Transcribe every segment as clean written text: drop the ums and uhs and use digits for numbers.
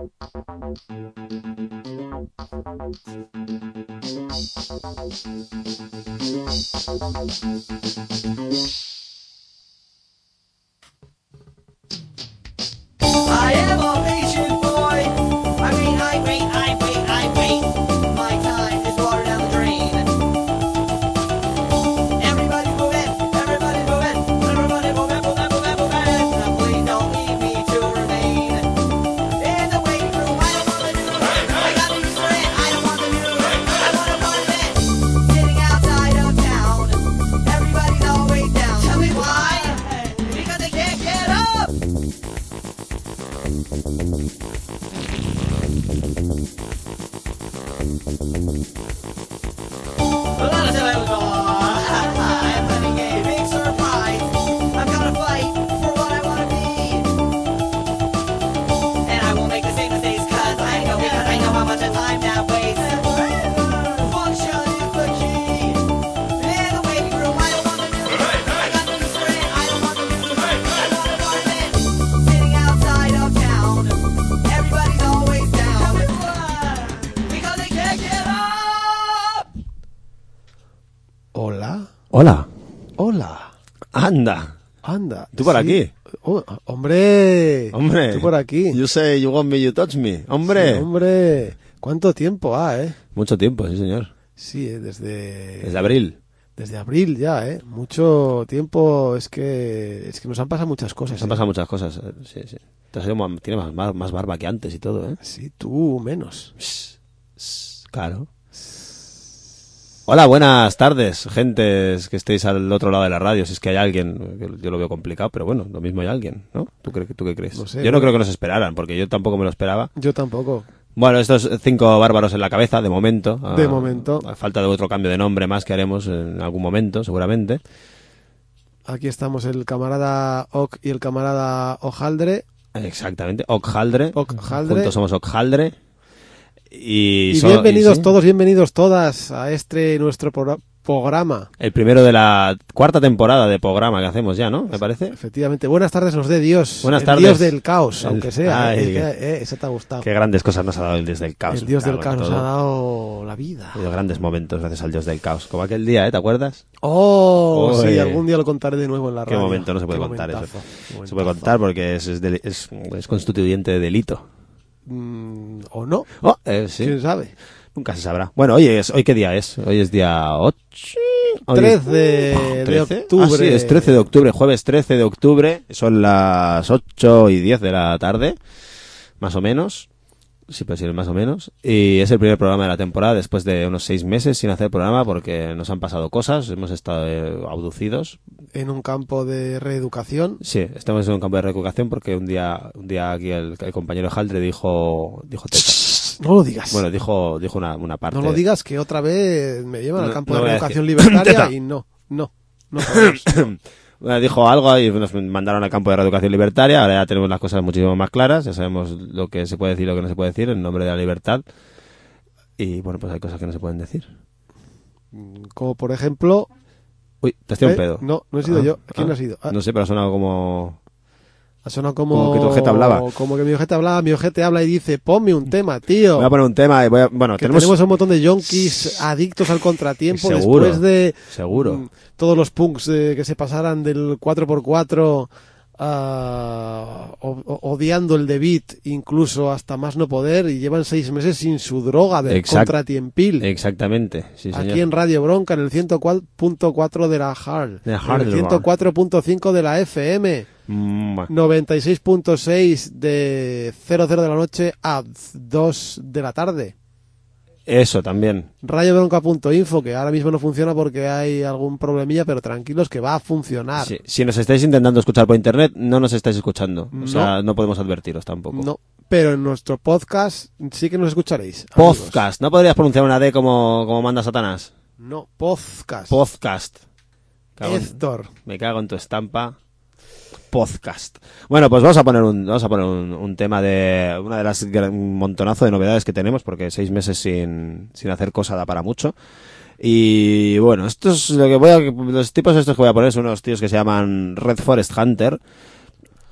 I am a patient boy. I wait. My time is water down the drain. Everybody move in. Now please don't leave me to remain in the waiting room. I don't want the news. I got the news for it. I don't want the news. I want a part of it. Sitting outside of town. Everybody's always down. Tell me why? Because they can't get up. I'm running a big surprise. I'm gonna fight for what I wanna be. And I won't make the same mistakes because I know how much time that wastes. Function is the key. In the waiting room, I don't want the news. I got the news for it. I don't want the news. I want a part of it. Sitting outside of town. Everybody's always down. Because they can't get up. Hola. Hola. Hola. Anda. Anda. ¿Tú por sí. aquí? Oh, hombre. Hombre. Tú por aquí. You say you want me, you touch me. Hombre. Sí, hombre. ¿Cuánto tiempo Mucho tiempo, sí, señor. Sí, desde abril. Desde abril ya, Mucho tiempo. Es que nos han pasado muchas cosas. Nos han pasado muchas cosas. Sí. Tienes más barba que antes y todo, ¿eh? Sí, tú menos. Claro. Hola, buenas tardes, gentes que estéis al otro lado de la radio. Si es que hay alguien, que yo lo veo complicado, pero bueno, lo mismo hay alguien, ¿no? ¿Tú qué crees? No sé, yo no creo que nos esperaran, porque yo tampoco me lo esperaba. Yo tampoco. Bueno, estos 5 bárbaros en la cabeza, de momento. De momento. A falta de otro cambio de nombre más que haremos en algún momento, seguramente. Aquí estamos el camarada Oc y el camarada Ojaldre. Exactamente, Okhaldre. Okhaldre. Juntos somos Okhaldre. Y bienvenidos sí, todos, bienvenidos todas a nuestro programa. el primero de la 4ª temporada de programa que hacemos ya, ¿no? Me parece. Efectivamente. Buenas tardes nos dé Dios. Buenas el tardes. Dios del caos, aunque sea. Ay, Eso te ha gustado. Qué grandes cosas nos ha dado el Dios del caos. El Dios del Claro, caos nos todo. ha dado la vida. Ha habido grandes momentos gracias al Dios del caos. Como aquel día, ¿te acuerdas? Oh, Oye. sí, algún día lo contaré de nuevo en la Qué radio. momento, no se puede Qué contar momentazo, eso. qué No se puede momentazo. contar porque es constituyente de delito. ¿O no? Oh, sí. ¿Quién sabe? Nunca se sabrá. Bueno, hoy ¿qué día es? Hoy es día 8. 13 de 13. octubre. Ah, sí, es 13 de octubre, jueves 13 de octubre. Son las 8:10 de la tarde, más o menos. Sí, pues sí, más o menos. Y es el primer programa de la temporada después de unos 6 meses sin hacer programa porque nos han pasado cosas, hemos estado abducidos. En un campo de reeducación. Sí, estamos en un campo de reeducación porque un día aquí el compañero Haldre dijo teta. No lo digas. Bueno, dijo una parte. No lo digas que otra vez me llevan al campo no de voy a reeducación decir. libertaria Teta. y no podemos. Bueno, dijo algo y nos mandaron al campo de reeducación libertaria. Ahora ya tenemos las cosas muchísimo más claras. Ya sabemos lo que se puede decir y lo que no se puede decir en nombre de la libertad. Y bueno, pues hay cosas que no se pueden decir. Como por ejemplo... Uy, te has tirado un pedo. No he sido yo. ¿Quién ha sido? No sé, pero ha sonado como... Ha sonado como... Como que tu ojete hablaba. Como que mi ojete hablaba. Mi ojete habla y dice, ponme un tema, tío. Voy a poner un tema y bueno, Que tenemos un montón de yonkis adictos al contratiempo. Seguro, después de seguro. Todos los punks que se pasaran del 4x4 odiando el The Beat incluso hasta más no poder y llevan 6 meses sin su droga del contratiempil. Exactamente, sí, señor. Aquí en Radio Bronca, en el 104.4 de la Hard, De en Hard el 104.5 de la FM, 96.6 de 00 de la noche a 2 de la tarde. Eso también. Radiobronca.info, que ahora mismo no funciona porque hay algún problemilla, pero tranquilos que va a funcionar. Sí. Si nos estáis intentando escuchar por internet, no nos estáis escuchando. O sea, no podemos advertiros tampoco. No, pero en nuestro podcast sí que nos escucharéis. Amigos. Podcast. ¿No podrías pronunciar una D como manda Satanás? No, podcast. Podcast. Héctor. Me cago en tu estampa. Podcast. Bueno, pues vamos a poner un tema de una de las un montonazo de novedades que tenemos porque 6 meses sin hacer cosa da para mucho. Y bueno, esto es lo que los tipos estos que voy a poner son unos tíos que se llaman Red Forest Hunter,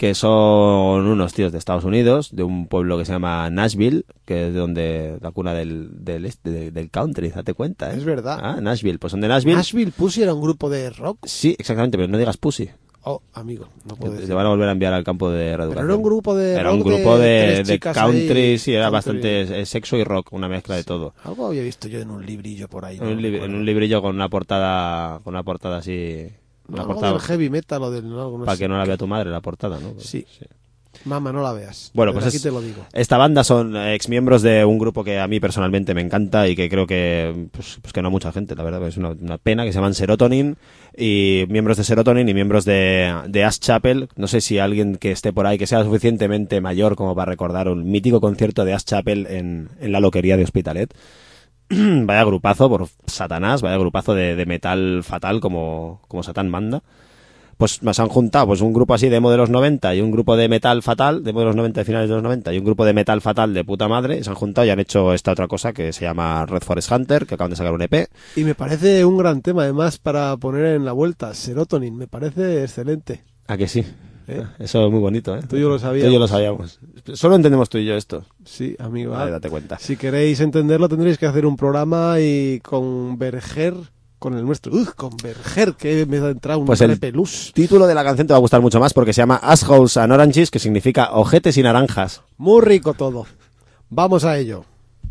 que son unos tíos de Estados Unidos, de un pueblo que se llama Nashville, que es de donde la cuna del country, date cuenta, ¿eh? Es verdad. Ah, Nashville, pues son de Nashville. ¿Nashville Pussy era un grupo de rock? Sí, exactamente, pero no digas Pussy. Oh, amigo, no puedo Te decir. van a volver a enviar al campo de reeducación. Pero era un grupo de Era rock un grupo de tres chicas country, ahí, sí, era country. bastante sexo y rock, una mezcla de todo. Algo había visto yo en un librillo por ahí. En un, en un librillo con una portada así... Una Algo portada del heavy metal o del... algo, no para sé. que no la vea tu madre, la portada, ¿no? Sí. Mamá, no la veas. Bueno, Pero pues aquí te lo digo. esta banda son exmiembros de un grupo que a mí personalmente me encanta y que creo que pues que no a mucha gente, la verdad, es una pena, que se llaman Serotonin, y miembros de Serotonin y miembros de Ash Chapel. No sé si alguien que esté por ahí, que sea suficientemente mayor como para recordar un mítico concierto de Ash Chapel en la Loquería de Hospitalet. Vaya grupazo por Satanás, vaya grupazo de metal fatal como Satán manda. Pues se han juntado pues un grupo así de emo de los 90 y un grupo de metal fatal, de emo de los 90 y finales de los 90, y un grupo de metal fatal de puta madre, y se han juntado y han hecho esta otra cosa que se llama Red Forest Hunter, que acaban de sacar un EP. Y me parece un gran tema, además, para poner en la vuelta. Serotonin, me parece excelente. ¿A que sí? ¿Eh? Eso es muy bonito, ¿eh? Tú y yo lo sabíamos. Tú y yo lo sabíamos. Solo entendemos tú y yo esto. Sí, amigo. Vale, date cuenta. Si queréis entenderlo, tendréis que hacer un programa y converger con el nuestro. Converger, que me ha entrado un Pues el repelús. título de la canción te va a gustar mucho más porque se llama Assholes and Oranges, que significa ojetes y naranjas. Muy rico todo. Vamos a ello.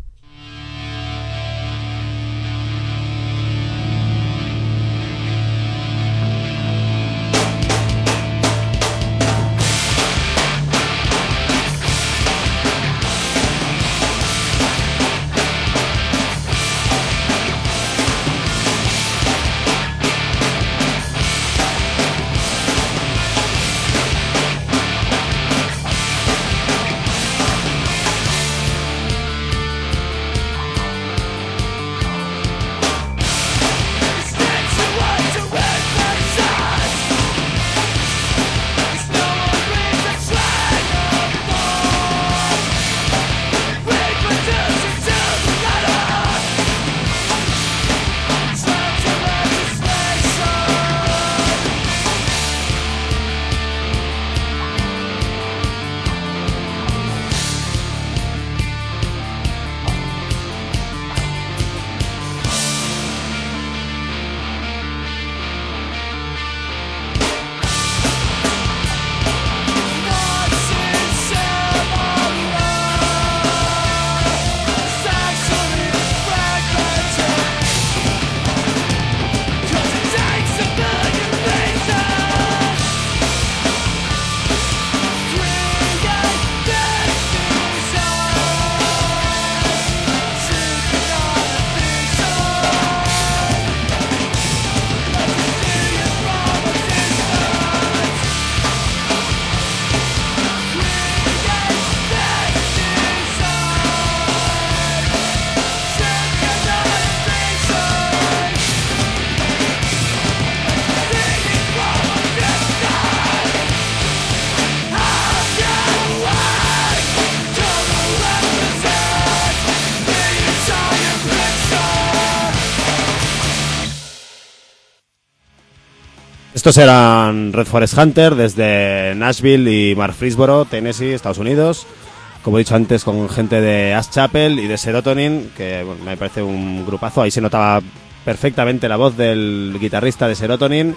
Estos eran Red Forest Hunter desde Nashville y Murfreesboro, Tennessee, Estados Unidos. Como he dicho antes, con gente de Ash Chapel y de Serotonin, que bueno, me parece un grupazo. Ahí se notaba perfectamente la voz del guitarrista de Serotonin.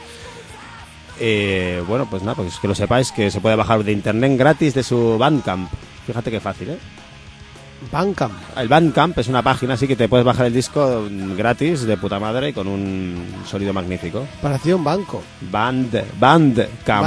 Bueno, pues nada, pues que lo sepáis, que se puede bajar de internet gratis de su Bandcamp. Fíjate qué fácil, ¿eh? Bandcamp. El Bandcamp es una página así que te puedes bajar el disco gratis de puta madre y con un sonido magnífico. Parecía un banco. Bandcamp.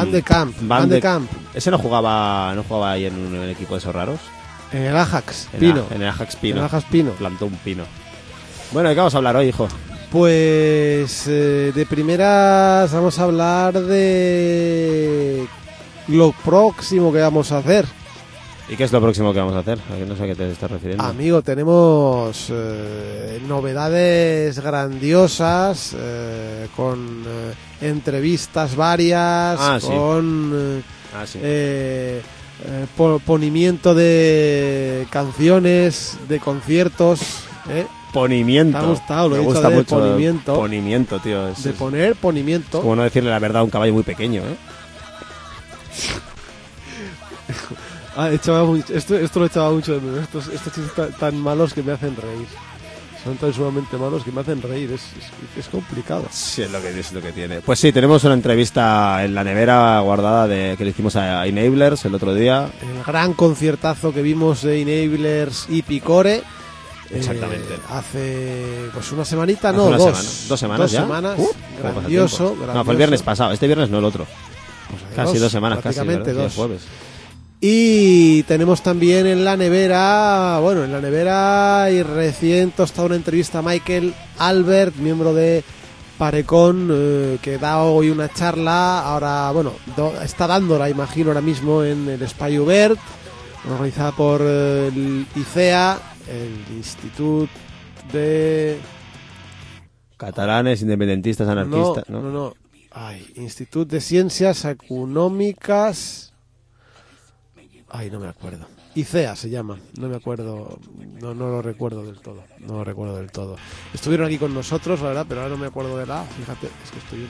Ese no jugaba ahí en un equipo de esos raros. En el Ajax Pino. En el Ajax Pino. En el Ajax Pino. Plantó un pino. Bueno, ¿de qué vamos a hablar hoy, hijo? Pues de primeras vamos a hablar de lo próximo que vamos a hacer. ¿Y qué es lo próximo que vamos a hacer? No sé a qué te estás refiriendo. Amigo, tenemos novedades grandiosas, con entrevistas varias, sí. con Sí. ponimiento de canciones, de conciertos. Ponimiento. ¿Te ha gustado? Lo Me he dicho gusta de mucho. ponimiento. Ponimiento, tío. De poner ponimiento. Es como no decirle la verdad a un caballo muy pequeño, ¿eh? Esto lo echaba mucho de menos. Estos chistes tan malos que me hacen reír. Son tan sumamente malos que me hacen reír. Es complicado. Sí, es lo que tiene. Pues sí, tenemos una entrevista en la nevera guardada que le hicimos a Enablers el otro día. El gran conciertazo que vimos de Enablers y Picore. Exactamente. Hace pues una semanita, Hace no, una dos. semana. 2 semanas ya. 2 semanas. ¿Cómo pasa Grandioso, tiempo? No, fue el viernes pasado. Este viernes no el otro. Pues Casi 2 semanas, casi. prácticamente ¿verdad? 2. Sí, el jueves. Y tenemos también en la nevera y recién tostado una entrevista a Michael Albert, miembro de Parecon, que da hoy una charla, ahora, está dándola, imagino, ahora mismo en el Espai Obert, organizada por el ICEA, el Instituto de... Catalanes, independentistas, anarquistas, ¿no? No. Instituto de Ciencias Económicas... no me acuerdo. ICEA se llama, no me acuerdo, no lo recuerdo del todo. Estuvieron aquí con nosotros, la verdad, pero ahora no me acuerdo de fíjate, es que estoy un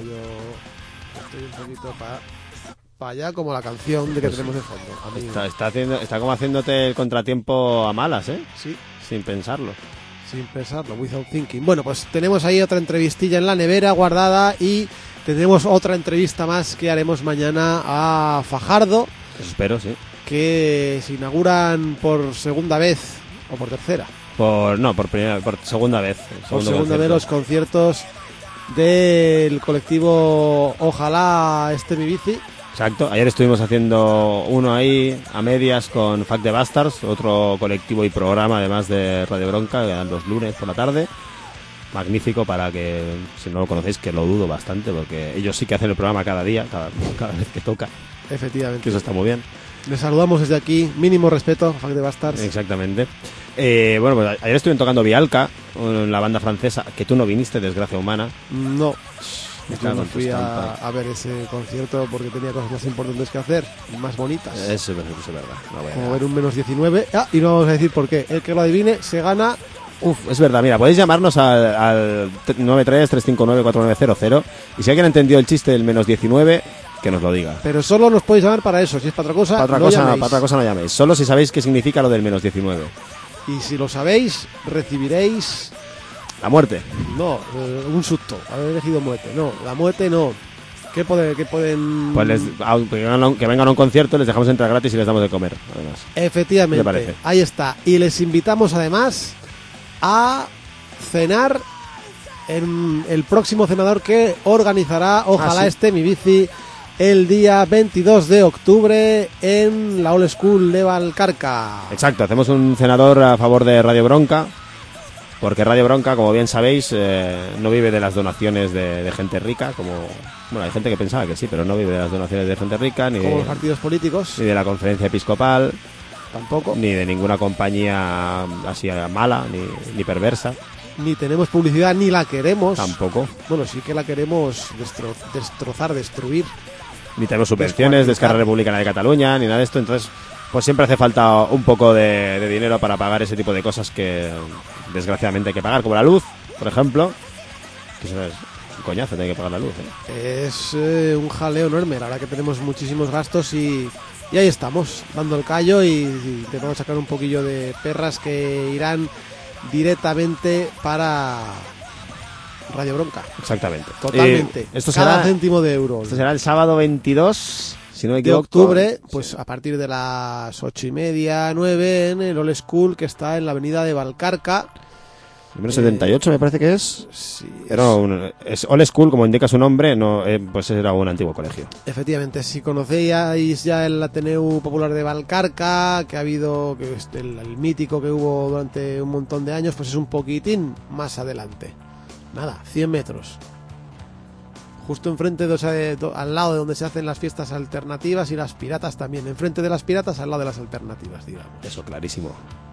poquito para allá como la canción de que tenemos de fondo. Amigo. Está como haciéndote el contratiempo a malas, ¿eh? Sí. Sin pensarlo, without thinking. Bueno, pues tenemos ahí otra entrevistilla en la nevera guardada y tendremos otra entrevista más que haremos mañana a Fajardo. Eso espero, sí. Que se inauguran por segunda vez o por tercera. Por segunda vez. Por segunda vez los conciertos del colectivo Ojalá esté mi bici. Exacto, ayer estuvimos haciendo uno ahí a medias con Fuck the Bastards, otro colectivo y programa además de Radio Bronca, que dan los lunes por la tarde. Magnífico, para que, si no lo conocéis, que lo dudo bastante, porque ellos sí que hacen el programa cada día, cada vez que toca. Efectivamente. Que eso está muy bien. Les saludamos desde aquí, mínimo respeto, Fuck the Bastards. Exactamente. Pues ayer estuvieron tocando Vialca, la banda francesa, que tú no viniste, desgracia humana. No. Yo no fui a ver ese concierto porque tenía cosas más importantes que hacer, más bonitas. Eso es verdad. Como ver un -19. Y no vamos a decir por qué. El que lo adivine se gana. Es verdad, mira, podéis llamarnos al 93-359-4900 y si alguien ha entendido el chiste del -19, que nos lo diga. Pero solo nos podéis llamar para eso, si es para otra cosa, para otra cosa no llaméis, solo si sabéis qué significa lo del -19. Y si lo sabéis, recibiréis... La muerte. No, un susto, haber elegido muerte. No, la muerte no. ¿Qué pueden...? Pues que vengan a un concierto, les dejamos entrar gratis y les damos de comer, además. Efectivamente, ¿Qué te parece? Ahí está. Y les invitamos además a cenar en el próximo cenador que organizará Ojalá esté mi bici el día 22 de octubre en la Old School de Valcarca. Exacto, hacemos un cenador a favor de Radio Bronca, porque Radio Bronca, como bien sabéis, no vive de las donaciones de gente rica, hay gente que pensaba que sí, pero no vive de las donaciones de gente rica, ni como de los partidos políticos, ni de la conferencia episcopal, tampoco, ni de ninguna compañía así mala, ni perversa. Ni tenemos publicidad, ni la queremos. Tampoco. Bueno, sí que la queremos destruir. Ni tenemos subvenciones de Esquerra Republicana de Cataluña, ni nada de esto. Entonces, pues siempre hace falta un poco de dinero para pagar ese tipo de cosas que, desgraciadamente, hay que pagar. Como la luz, por ejemplo. Que eso es un coñazo, tener que pagar la luz, ¿eh? Es un jaleo enorme. La verdad que tenemos muchísimos gastos y ahí estamos, dando el callo y intentamos sacar un poquillo de perras que irán directamente para Radio Bronca. Exactamente. Totalmente. Esto cada será, céntimo de euro. Esto será el sábado 22, si no me de equivoco. octubre, pues a partir de las 8:30, 9 en el Old School, que está en la avenida de Valcarca. Número 78 me parece que es. Sí, es Old School, como indica su nombre, no, pues era un antiguo colegio. Efectivamente, si conocéis ya el Ateneu Popular de Valcarca, que ha habido, que es el mítico que hubo durante un montón de años, pues es un poquitín más adelante. Nada, 100 metros. Justo enfrente, al lado de donde se hacen las fiestas alternativas y las piratas también. Enfrente de las piratas, al lado de las alternativas, digamos. Eso, clarísimo.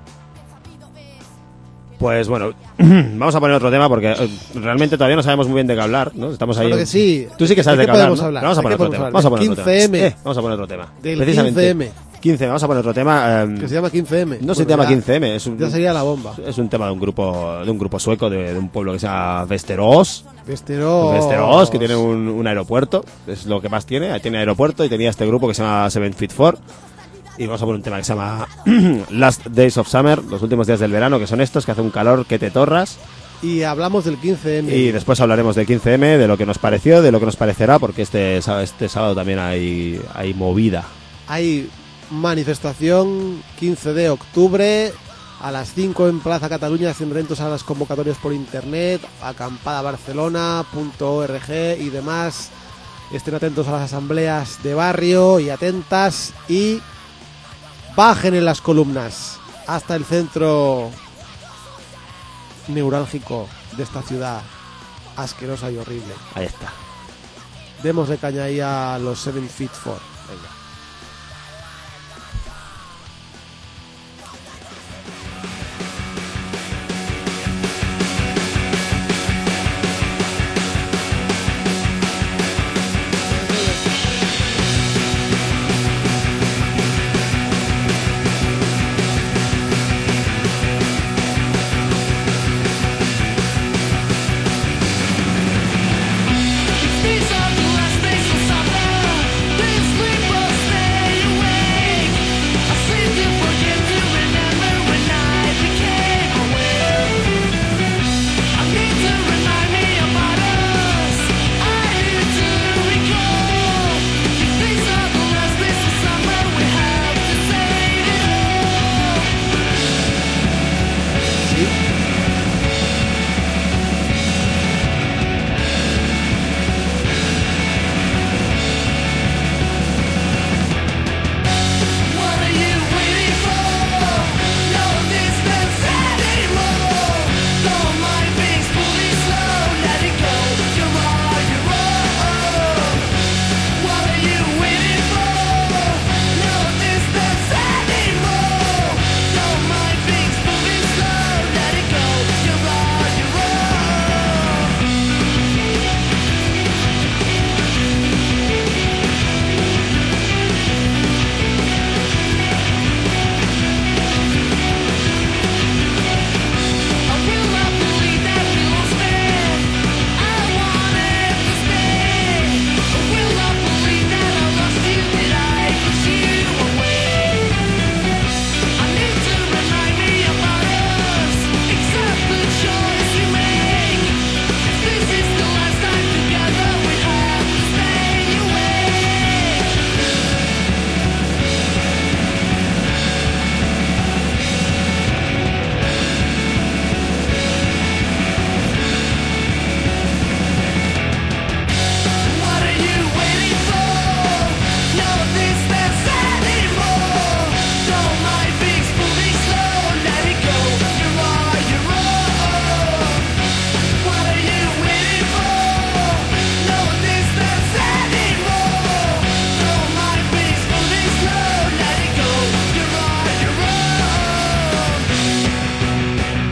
Pues bueno, vamos a poner otro tema porque realmente todavía no sabemos muy bien de qué hablar, ¿no? Estamos ahí. Claro que sí. Tú sí que sabes de qué hablar, ¿no? Hablar? Vamos a poner otro tema. Vamos a poner otro tema. 15M. Vamos a poner otro tema. Del Precisamente. 15M. 15, vamos a poner otro tema. Que se llama 15M. No se llama 15M, ya sería la bomba. Es un tema de un grupo sueco de un pueblo que se llama Västerås. Västerås, que tiene un aeropuerto, es lo que más tiene. Tiene aeropuerto y tenía este grupo que se llama 7 Feet 4. Y vamos a poner un tema que se llama Last Days of Summer, los últimos días del verano, que son estos, que hace un calor que te torras. Y hablamos del 15M. Y después hablaremos del 15M, de lo que nos pareció, de lo que nos parecerá, porque este sábado también hay movida. Hay manifestación 15 de octubre a las 5 en Plaza Cataluña, sin rentos a las convocatorias por internet, acampadabarcelona.org y demás. Estén atentos a las asambleas de barrio y atentas, y bajen en las columnas hasta el centro neurálgico de esta ciudad asquerosa y horrible. Ahí está. Demos de caña ahí a los 7 Feet 4. Venga. These are the last days of summer. This sleep will stay awake. I seem to forget to remember when I became awake. I need to remind me about us. I need to recall. If these are the last days of summer, we have to save it all. Sí. What are you waiting for? No distance anymore. Don't mind being fully slow. Let it go. You're on your own. What are you waiting for? No distance anymore. Don't mind being fully slow. Let it go. You're on your own. I will not believe that we will stand. I wanted to stay. I will not believe that I lost you. Did I push you away? I need to remind me about us. Accept the choice you make. If this is the last time together, we have to stay awake. What are you waiting for? No distance anymore. Don't mind being fully slow. Let it go. You're on your own. What are you waiting for? No distance anymore. Don't mind being fully slow. Let it go. You're on your own.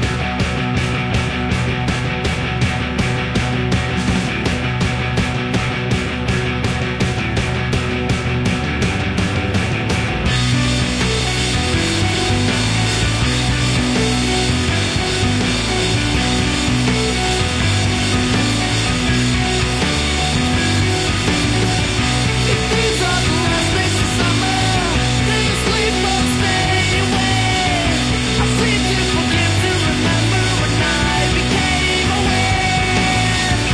If these are the last days of summer, then sleep will stay awake. I seem to forget to remember when I became aware.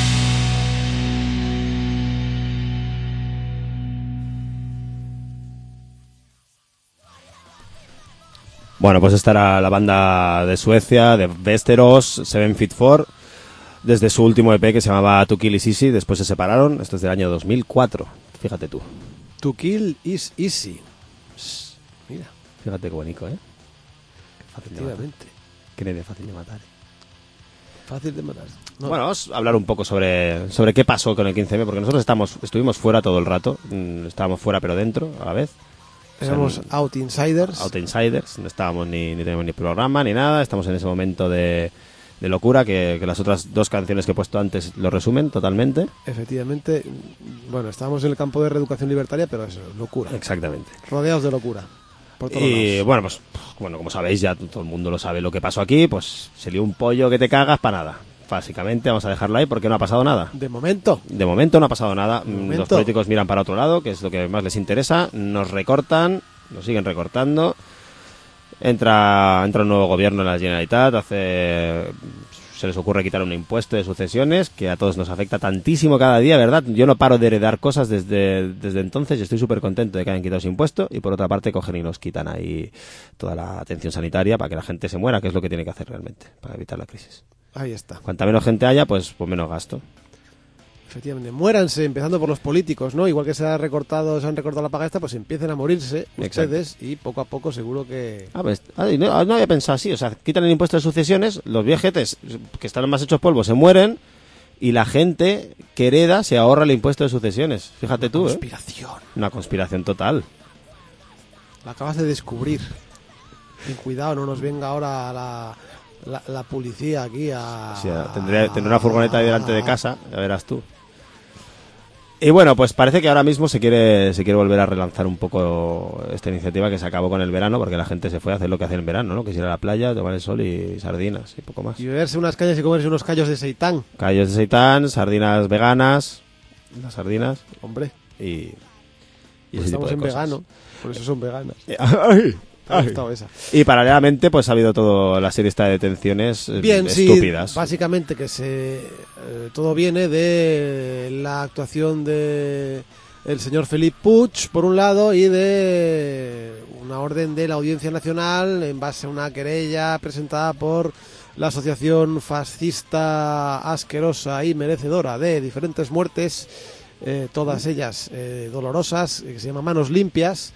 Bueno, pues esta era la banda de Suecia, de Västerås, 7 Feet 4, desde su último EP que se llamaba To Kill Is Easy. Después se separaron. Esto es del año 2004. Fíjate tú. To kill is easy. Mira, Fíjate qué bonito, ¿eh? Fácil de matar. efectivamente. Qué nene fácil de matar. Fácil de matar. No. Bueno, vamos a hablar un poco sobre qué pasó con el 15M, porque nosotros estuvimos fuera todo el rato. Estábamos fuera pero dentro a la vez. Éramos Out Insiders. Out Insiders, no estábamos ni teníamos ni programa ni nada. Estamos en ese momento de locura que las otras dos canciones que he puesto antes lo resumen totalmente. Efectivamente, bueno, estábamos en el campo de reeducación libertaria, pero eso, locura. Exactamente. Rodeados de locura. Por todos Y lados. bueno, pues como sabéis, ya todo el mundo lo sabe lo que pasó aquí. Pues se lió un pollo que te cagas para nada. Básicamente vamos a dejarlo ahí porque no ha pasado nada. De momento. De momento no ha pasado nada. De momento. Los políticos miran para otro lado, que es lo que más les interesa. Nos recortan Lo siguen recortando. Entra un nuevo gobierno en la Generalitat, se les ocurre quitar un impuesto de sucesiones que a todos nos afecta tantísimo cada día, ¿verdad? Yo no paro de heredar cosas desde entonces y estoy súper contento de que hayan quitado ese impuesto, y por otra parte cogen y nos quitan ahí toda la atención sanitaria para que la gente se muera, que es lo que tiene que hacer realmente para evitar la crisis. Ahí está. Cuanta menos gente haya, pues menos gasto. Efectivamente, muéranse, empezando por los políticos, ¿no? Igual que se han recortado la paga esta, pues empiecen a morirse ustedes y poco a poco seguro que... No había pensado así, o sea, quitan el impuesto de sucesiones, los viejetes que están más hechos polvo se mueren y la gente que hereda se ahorra el impuesto de sucesiones. Fíjate tú, Conspiración. Una conspiración total. La acabas de descubrir. Ten cuidado, no nos venga ahora la policía aquí a... O sea, tendré una furgoneta ahí delante de casa, ya verás tú. Y bueno, pues parece que ahora mismo se quiere volver a relanzar un poco esta iniciativa que se acabó con el verano, porque la gente se fue a hacer lo que hace en verano, ¿no? Que es ir a la playa, tomar el sol y sardinas y poco más. Y beberse unas cañas y comerse unos callos de seitán. Callos de seitán, sardinas veganas, las sardinas Hombre, y pues ese tipo estamos de en cosas. vegano, por eso son veganas. Ay, Me ha ay. gustado esa. Y paralelamente pues ha habido toda la serie esta de detenciones Bien, estúpidas. sí, básicamente que todo viene de la actuación de el señor Felip Puig, por un lado, y de una orden de la Audiencia Nacional en base a una querella presentada por la asociación fascista asquerosa y merecedora de diferentes muertes, todas ellas dolorosas, que se llama Manos Limpias,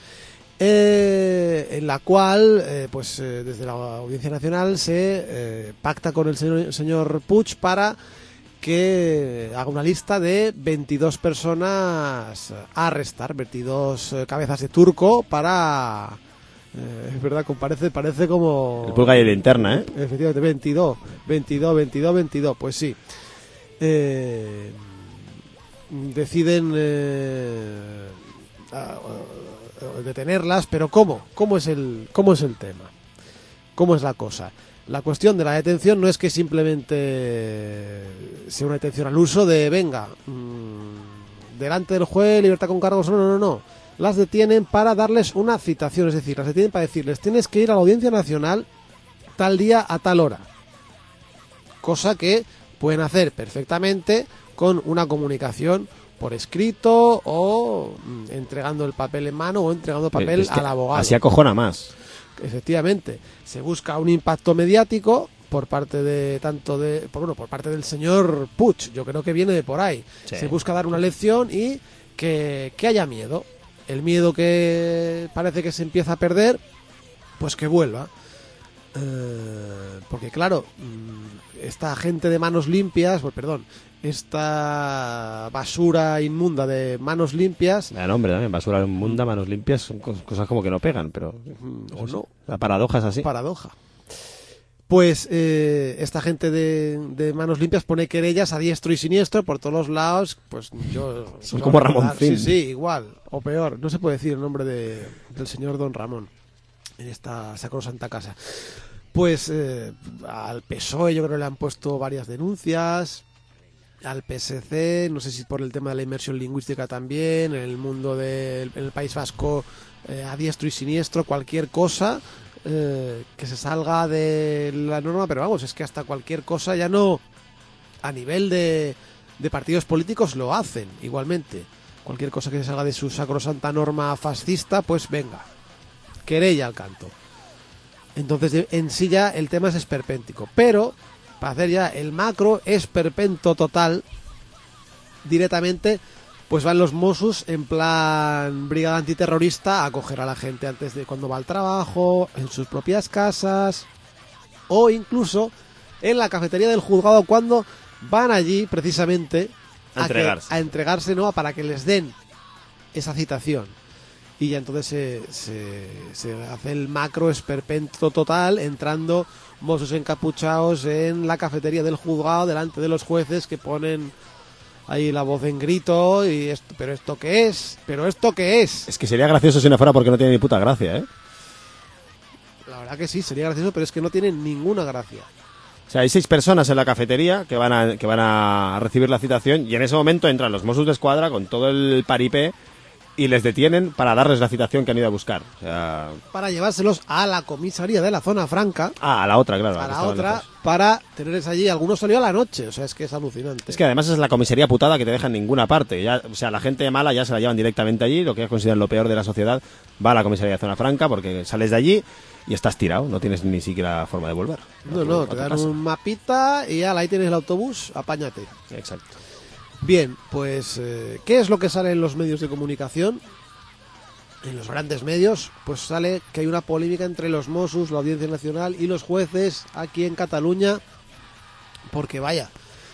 en la cual desde la Audiencia Nacional se pacta con el señor Puig para que haga una lista de 22 personas a arrestar, 22 cabezas de turco para... es verdad, parece como... El pulga y la linterna, ¿eh? Efectivamente, 22, pues sí. Deciden detenerlas, pero ¿cómo? ¿Cómo es el tema? ¿Cómo es la cosa? La cuestión de la detención no es que simplemente sea una detención al uso de venga, delante del juez, libertad con cargos, no. Las detienen para darles una citación, es decir, las detienen para decirles tienes que ir a la Audiencia Nacional tal día a tal hora. Cosa que pueden hacer perfectamente con una comunicación por escrito o entregando el papel en mano o entregando el papel Es que al abogado. así acojona más. Efectivamente, se busca un impacto mediático por parte de por parte del señor Puig. Yo creo que viene de por ahí. Sí. Se busca dar una lección y que haya miedo. El miedo que parece que se empieza a perder, pues que vuelva. Porque claro, esta gente de manos limpias, esta basura inmunda de manos limpias, El nombre también, basura inmunda, manos limpias, son cosas como que no pegan, pero... o no, La paradoja es así. paradoja. Pues esta gente de manos limpias pone querellas a diestro y siniestro por todos los lados. Pues yo... Son como Ramoncín. Sí, igual, o peor. No se puede decir el nombre del señor Don Ramón en esta sacrosanta casa. Pues al PSOE yo creo que le han puesto varias denuncias, al PSC, no sé si por el tema de la inmersión lingüística también, en el mundo en el País Vasco, a diestro y siniestro, cualquier cosa que se salga de la norma, pero vamos, es que hasta cualquier cosa ya no, a nivel de partidos políticos lo hacen igualmente, cualquier cosa que se salga de su sacrosanta norma fascista, pues venga, querella al canto. Entonces en sí ya el tema es esperpéntico, pero para hacer ya el macro esperpento total directamente, pues van los Mossos en plan brigada antiterrorista a coger a la gente antes de cuando va al trabajo, en sus propias casas o incluso en la cafetería del juzgado cuando van allí precisamente A entregarse. a entregarse, ¿no? Para que les den esa citación. Y ya entonces se hace el macro esperpento total, entrando mozos encapuchados en la cafetería del juzgado delante de los jueces que ponen ahí la voz en grito y esto, ¿pero esto qué es? ¿Pero esto qué es? Es que sería gracioso si no fuera porque no tiene ni puta gracia, ¿eh? La verdad que sí, sería gracioso, pero es que no tiene ninguna gracia. O sea, hay 6 personas en la cafetería que van a recibir la citación y en ese momento entran los Mossos de Escuadra con todo el paripé y les detienen para darles la citación que han ido a buscar. O sea, Para llevárselos a la comisaría de la zona franca, a la otra, claro. a que la estaba otra, lejos. para tenerles allí. Algunos salió a la noche, o sea, es que es alucinante. Es que además es la comisaría putada que te deja en ninguna parte. Ya, o sea, la gente mala ya se la llevan directamente allí, lo que ellos consideran lo peor de la sociedad, va a la comisaría de zona franca porque sales de allí y estás tirado, no tienes ni siquiera forma de volver. No, a te tu dan casa. un mapita y ala, ahí tienes el autobús, apáñate. Exacto. Bien, pues, ¿qué es lo que sale en los medios de comunicación? En los grandes medios, pues sale que hay una polémica entre los Mossos, la Audiencia Nacional y los jueces aquí en Cataluña, porque vaya,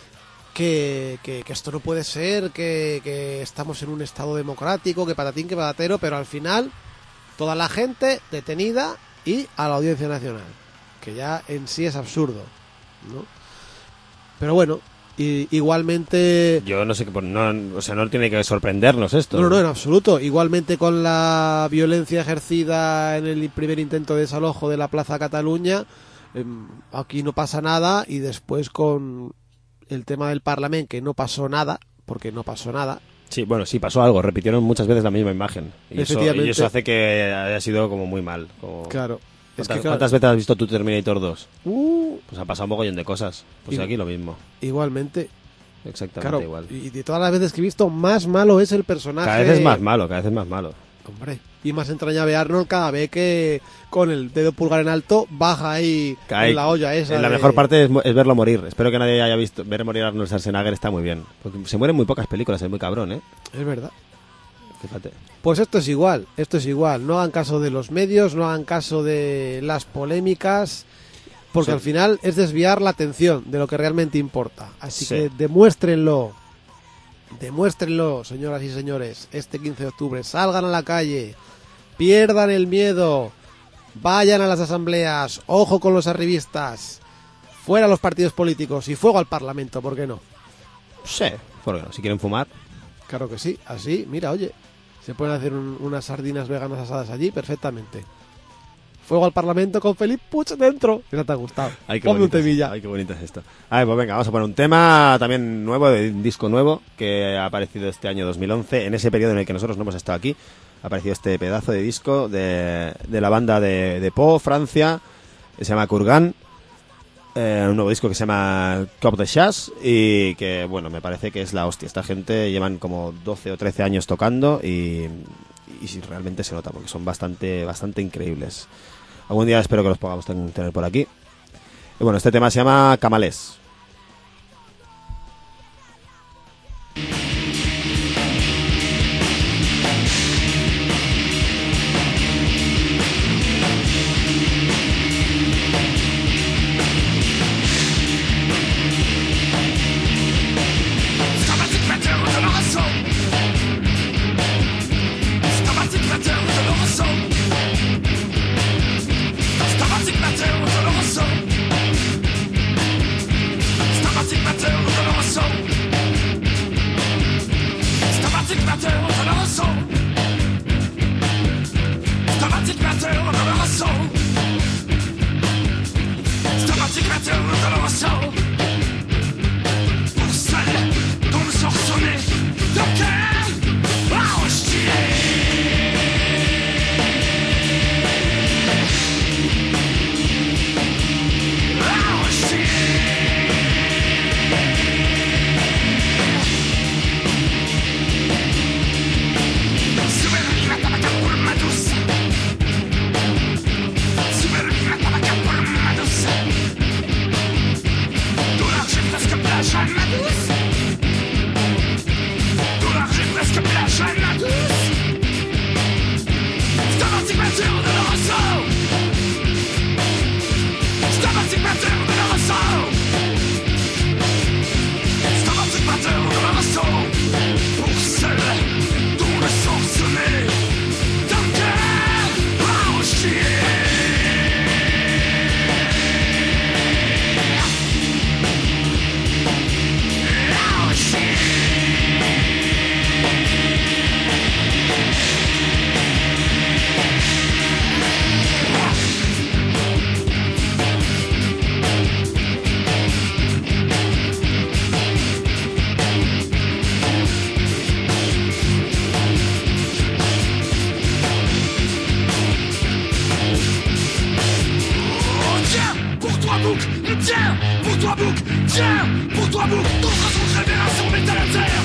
que esto no puede ser, que estamos en un estado democrático, que patatín, que patatero, pero al final toda la gente detenida y a la Audiencia Nacional, que ya en sí es absurdo, ¿no? Pero bueno, y igualmente... Yo no sé, o sea, no tiene que sorprendernos esto. No, en absoluto. Igualmente con la violencia ejercida en el primer intento de desalojo de la Plaza Cataluña, aquí no pasa nada, y después con el tema del Parlamento, que no pasó nada, porque no pasó nada. Sí, bueno, sí, pasó algo. Repitieron muchas veces la misma imagen. Y Efectivamente. eso hace que haya sido como muy mal. Claro. Es que, ¿Cuántas veces has visto tu Terminator 2? Uh, Pues ha pasado un mogollón de cosas. Pues Y- aquí lo mismo. igualmente. Exactamente Claro, igual. y de todas las veces que he visto, más malo es el personaje. Cada vez es más malo, cada vez es más malo. Hombre, y más entrañable Arnold cada vez que con el dedo pulgar en alto baja ahí Cae- en la olla esa. La de- mejor parte es verlo morir. Espero que nadie haya visto. Ver morir a Arnold Schwarzenegger está muy bien. Porque se mueren muy pocas películas, es muy cabrón, ¿eh? Es verdad. Fíjate. Pues esto es igual. No hagan caso de los medios, no hagan caso de las polémicas, porque Sí. al final es desviar la atención de lo que realmente importa. Así Sí. que demuéstrenlo, señoras y señores, este 15 de octubre. Salgan a la calle, pierdan el miedo, vayan a las asambleas, ojo con los arribistas, fuera los partidos políticos y fuego al Parlamento, ¿por qué no? Sí, ¿por qué no? Si quieren fumar. Claro que sí, así, mira, oye, se pueden hacer unas sardinas veganas asadas allí perfectamente. Fuego al Parlamento con Felip Puig dentro. Esa te ha gustado. Ay, qué Ponme un bonito es- temilla. Ay, qué bonito es esto. A ver, pues venga, vamos a poner un tema también nuevo, de un disco nuevo, que ha aparecido este año 2011, en ese periodo en el que nosotros no hemos estado aquí. Ha aparecido este pedazo de disco de la banda de Pau, Francia, que se llama Kurgan. Un nuevo disco que se llama Cop de Jazz y que, bueno, me parece que es la hostia. Esta gente llevan como 12 o 13 años tocando y sí, realmente se nota porque son bastante increíbles. Algún día espero que los podamos tener por aquí. Y bueno, este tema se llama Camales. Stamatzik macie, to Bouc, tiens, pour toi Bouc, tiens, pour toi Bouc, contre son révélation met à la terre.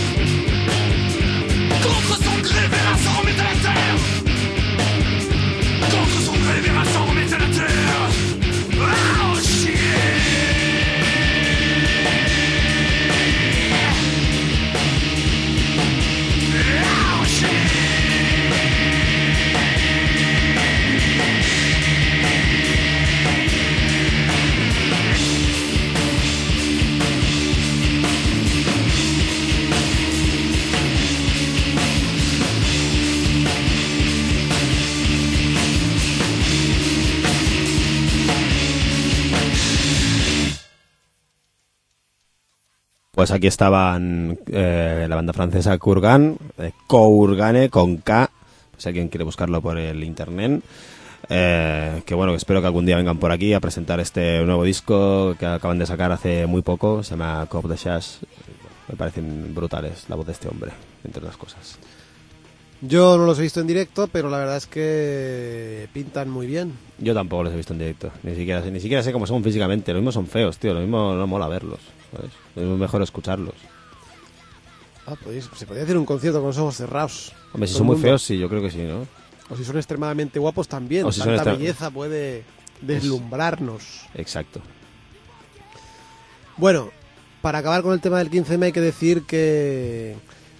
Contre son révélation met à la terre. Contre son révélation met à la terre. Oh shit. Oh shit. Pues aquí estaban la banda francesa Kurgan, Kourgane con K, si alguien quiere buscarlo por el internet. Que bueno, espero que algún día vengan por aquí a presentar este nuevo disco que acaban de sacar hace muy poco, se llama Cop de Jazz. Me parecen brutales la voz de este hombre, entre otras cosas. Yo no los he visto en directo, pero la verdad es que pintan muy bien. Yo tampoco los he visto en directo, ni siquiera sé cómo son físicamente. Lo mismo son feos, tío, lo mismo no mola verlos, ¿sabes? Lo mismo es mejor escucharlos. Se podría hacer un concierto con los ojos cerrados. Hombre, si Todo son el muy mundo. feos, sí, yo creo que sí, ¿no? O si son extremadamente guapos también. O si son Tanta extra- belleza puede deslumbrarnos. Exacto. Bueno, para acabar con el tema del 15M hay que decir que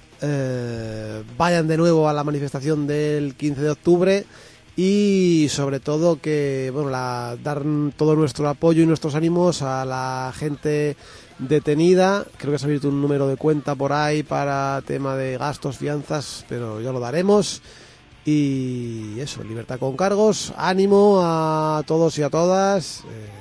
vayan de nuevo a la manifestación del 15 de octubre y sobre todo que bueno, dar todo nuestro apoyo y nuestros ánimos a la gente detenida. Creo que se ha abierto un número de cuenta por ahí para tema de gastos, fianzas, pero ya lo daremos. Y eso, libertad con cargos, ánimo a todos y a todas.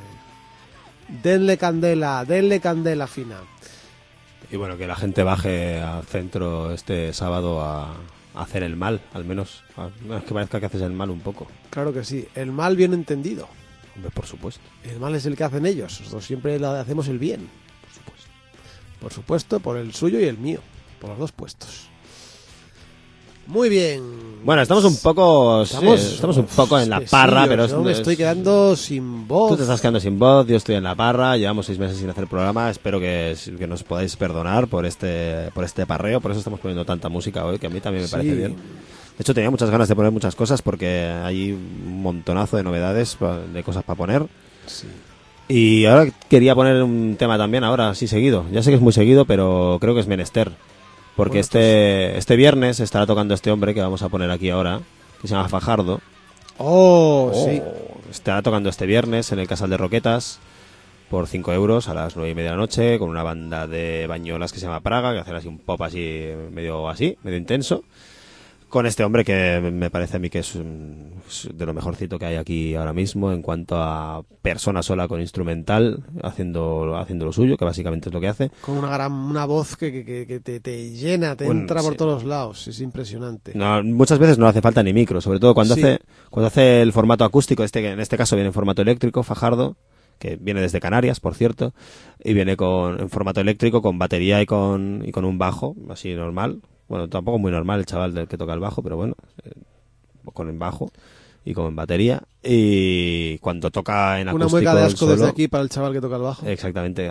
Denle candela fina. Y bueno, que la gente baje al centro este sábado a hacer el mal, al menos. No es que parezca que haces el mal un poco. Claro que sí, el mal bien entendido. Hombre, por supuesto. El mal es el que hacen ellos, nosotros siempre hacemos el bien. Por supuesto, por el suyo y el mío, por los dos puestos. Muy bien. Bueno, estamos un poco estamos un poco en la parra, pero yo me estoy quedando sin voz. Tú te estás quedando sin voz, yo estoy en la parra, llevamos 6 meses sin hacer programa, espero que nos podáis perdonar por este parreo, por eso estamos poniendo tanta música hoy, que a mí también me Sí. parece bien. De hecho, tenía muchas ganas de poner muchas cosas porque hay un montonazo de novedades, de cosas para poner. Sí. Y ahora quería poner un tema también, ahora sí seguido. Ya sé que es muy seguido, pero creo que es menester. Porque Bueno, este viernes estará tocando este hombre que vamos a poner aquí ahora, que se llama Fajardo. Sí. Estará tocando este viernes en el Casal de Roquetas por 5 euros a las 9:30 de la noche con una banda de bañolas que se llama Praga, que hacen así un pop medio intenso. Con este hombre que me parece a mí que es de lo mejorcito que hay aquí ahora mismo en cuanto a persona sola con instrumental haciendo lo suyo, que básicamente es lo que hace. Con una voz que te llena, te Bueno, entra por sí. todos lados, es impresionante. No, muchas veces no hace falta ni micro, sobre todo cuando Sí. hace el formato acústico, que en este caso viene en formato eléctrico, Fajardo, que viene desde Canarias, por cierto, y viene en formato eléctrico con batería y con un bajo, así normal. Bueno, tampoco muy normal el chaval del que toca el bajo, pero bueno, con el bajo y con batería. Y cuando toca en Una acústico mueca de asco solo, desde aquí para el chaval que toca el bajo. exactamente.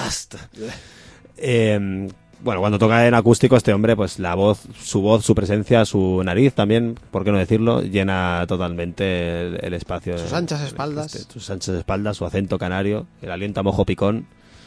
Bueno, cuando toca en acústico este hombre, pues su voz, su presencia, su nariz también, por qué no decirlo, llena totalmente el espacio. Sus anchas espaldas. Sus anchas espaldas, su acento canario, el aliento a mojo picón.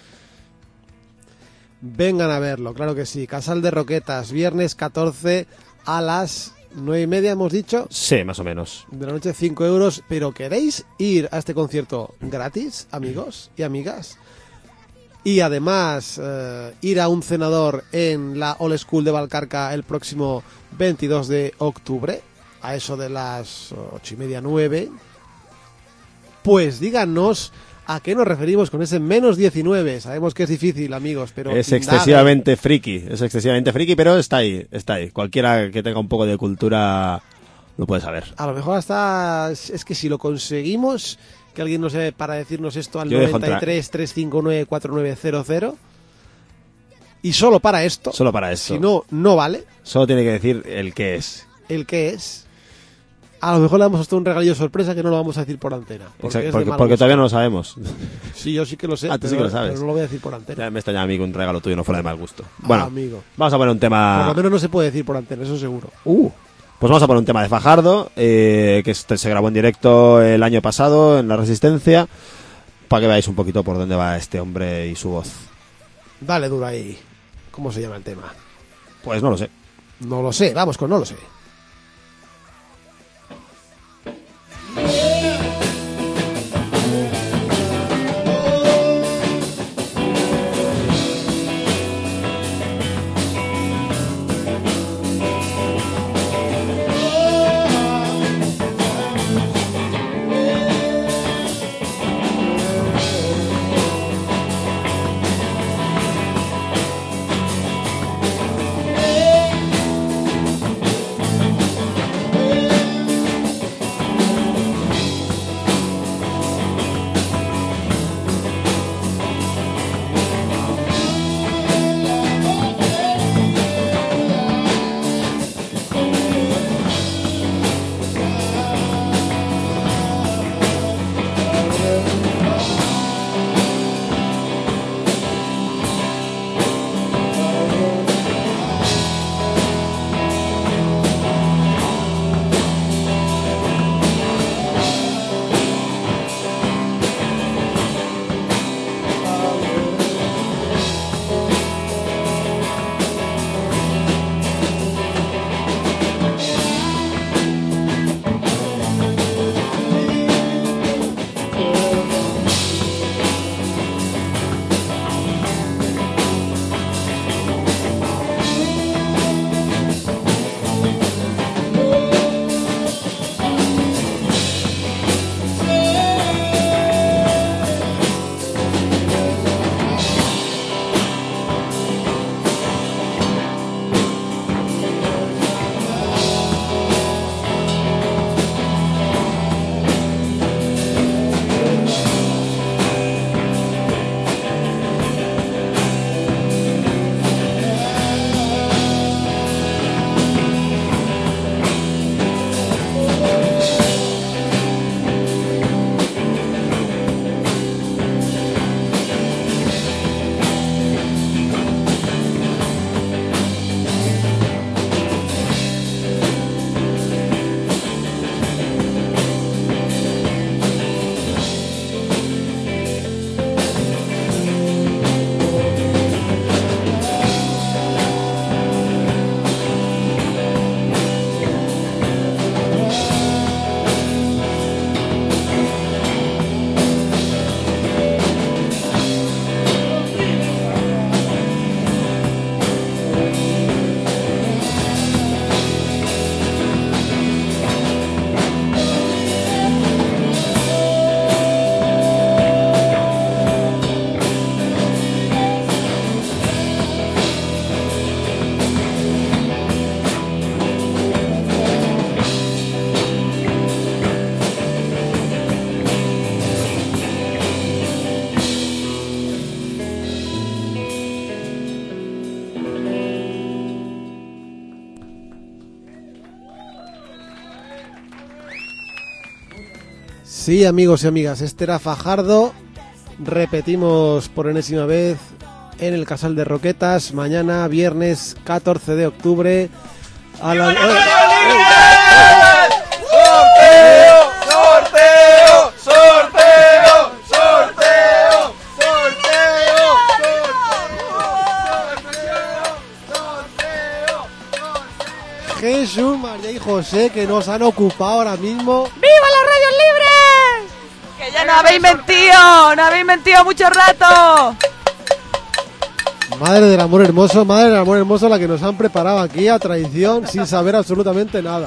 Vengan a verlo, claro que sí. Casal de Roquetas, viernes 14 a las 9:30, hemos dicho. Sí, más o menos. De la noche, 5 euros. ¿Pero queréis ir a este concierto gratis, amigos y amigas? Y además ir a un cenador en la Old School de Valcarca el próximo 22 de octubre, a eso de las 8:30, 9. Pues díganos a qué nos referimos con ese menos 19. Sabemos que es difícil, amigos, pero Es indaguen. excesivamente friki, pero está ahí. Cualquiera que tenga un poco de cultura lo puede saber. A lo mejor hasta es que si lo conseguimos, que alguien nos para decirnos esto al Yo dejo 93 359 4900 y solo para esto, Solo para eso. si no, no vale Solo tiene que decir el que es. el que es. A lo mejor le damos hasta un regalillo sorpresa que no lo vamos a decir por antena. Porque, es de Porque, mal porque gusto. todavía no lo sabemos. Sí, yo sí que lo sé. Ah, tú sí pero- que lo sabes. pero no lo voy a decir por antena. Ya me extraña a mí que un regalo tuyo no fuera de mal gusto. Bueno, amigo. vamos a poner un Por tema... lo menos no se puede decir por antena, eso seguro. Pues vamos a poner un tema de Fajardo, que se grabó en directo el año pasado en La Resistencia, para que veáis un poquito por dónde va este hombre y su voz. Dale duro ahí. ¿Cómo se llama el tema? Pues no lo sé. No lo sé, vamos con no lo sé. Sí, amigos y amigas, este era Fajardo. Repetimos por enésima vez en el Casal de Roquetas, mañana, viernes 14 de octubre. A la... Jesús, María y José, que nos han ocupado ahora mismo. ¡Viva las radios libres! Que ya no habéis mentido mucho rato. Madre del amor hermoso, la que nos han preparado aquí a traición sin saber absolutamente nada.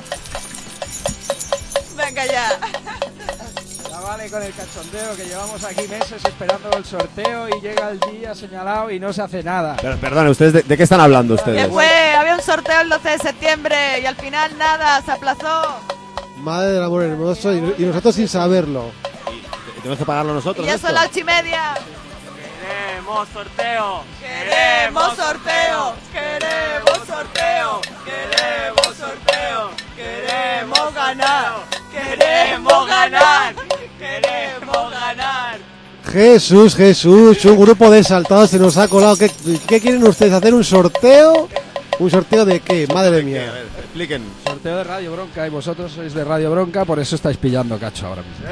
Venga ya. Ya vale con el cachondeo que llevamos aquí meses esperando el sorteo y llega el día señalado y no se hace nada. Pero, perdone, ¿ustedes de qué están hablando ustedes? Que fue, había un sorteo el 12 de septiembre y al final nada, se aplazó. Madre del amor hermoso y nosotros sin saberlo. ¿Tenemos que pagarlo nosotros? Y ya esto? son las 8:30. Queremos sorteo. Queremos sorteo. Queremos sorteo. Queremos sorteo. Queremos ganar. Queremos ganar. Queremos ganar. Jesús, un grupo de exaltados se nos ha colado. ¿Qué quieren ustedes? ¿Hacer un sorteo? ¿Un sorteo de qué? Madre mía. A ver, expliquen. Sorteo de Radio Bronca y vosotros sois de Radio Bronca, por eso estáis pillando cacho ahora mismo.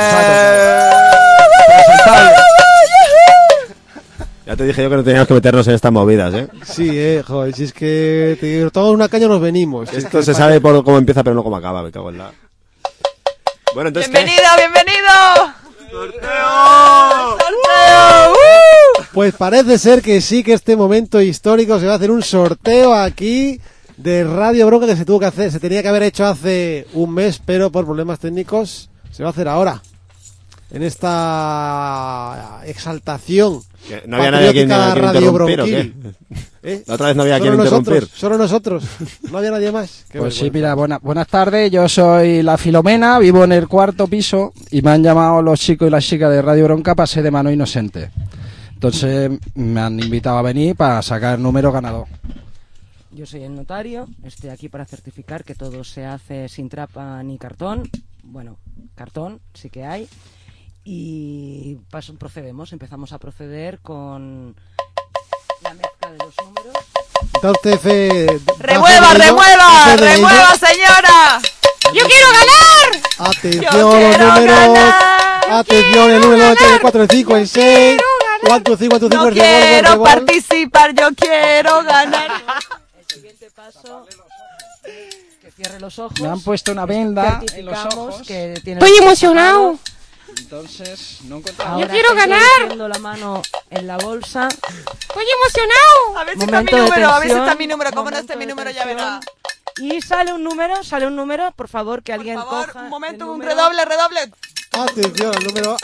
Ya te dije yo que no teníamos que meternos en estas movidas, ¿eh? Sí, joder, si es que te digo, tomamos una caña nos venimos. Esto se sabe por cómo empieza, pero no cómo acaba, me cago en la... Bueno, entonces, ¿qué? Bienvenido. ¡Sorteo! Pues parece ser que sí, que este momento histórico se va a hacer un sorteo aquí de Radio Bronca que se tuvo que hacer, se tenía que haber hecho hace un mes, pero por problemas técnicos se va a hacer ahora. En esta exaltación. Que no había nadie a quien interrumpir, ¿o qué? La otra vez no había quien interrumpir. Solo nosotros, no había nadie más. Pues sí, mira, buenas tardes, yo soy la Filomena, vivo en el 4º piso y me han llamado los chicos y las chicas de Radio Bronca para ser de mano inocente. Entonces me han invitado a venir para sacar el número ganador. Yo soy el notario, estoy aquí para certificar que todo se hace sin trapa ni cartón. Bueno, cartón sí que hay. Y empezamos a proceder con la mezcla de los números. Da usted fe. ¡Remueva, señora! ¡Yo quiero ganar! Atención, los números. Atención, el 1, el 2, el 4, el 5, el 6. 1, 2, 3, 4, 5, No quiero participar, yo quiero ganar. El siguiente paso, que cierre los ojos. Me han puesto una venda en los Certificamos ojos. que tiene Estoy los emocionado. ojos. Entonces, no encontraba. Ahora Yo quiero estoy ganar. metiendo la mano en la bolsa. Estoy emocionado. A ver si está mi Momento de número, a ver si tensión, está mi número. Como no momento esté mi de número, ya tensión. verá. Y sale un número, por favor, que alguien Por favor, coja un momento, el un número. redoble. Atención al número.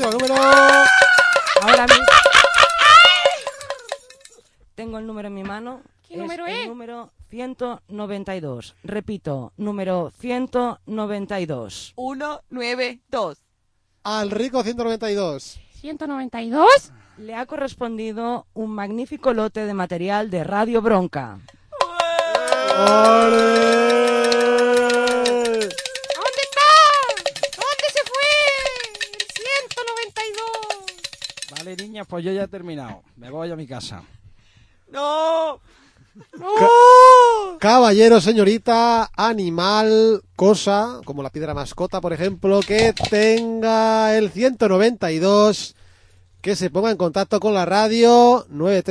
Ahora mismo tengo el número en mi mano. ¿Qué número es? El número 192. Repito, número 192. 192. Al rico 192. 192. Le ha correspondido un magnífico lote de material de Radio Bronca. ¡Ole! ¿Dónde está? ¿Dónde se fue? El 192. Vale, niñas, pues yo ya he terminado. Me voy a mi casa. No. Caballero, señorita, animal, cosa, como la piedra mascota, por ejemplo, que tenga el 192, que se ponga en contacto con la radio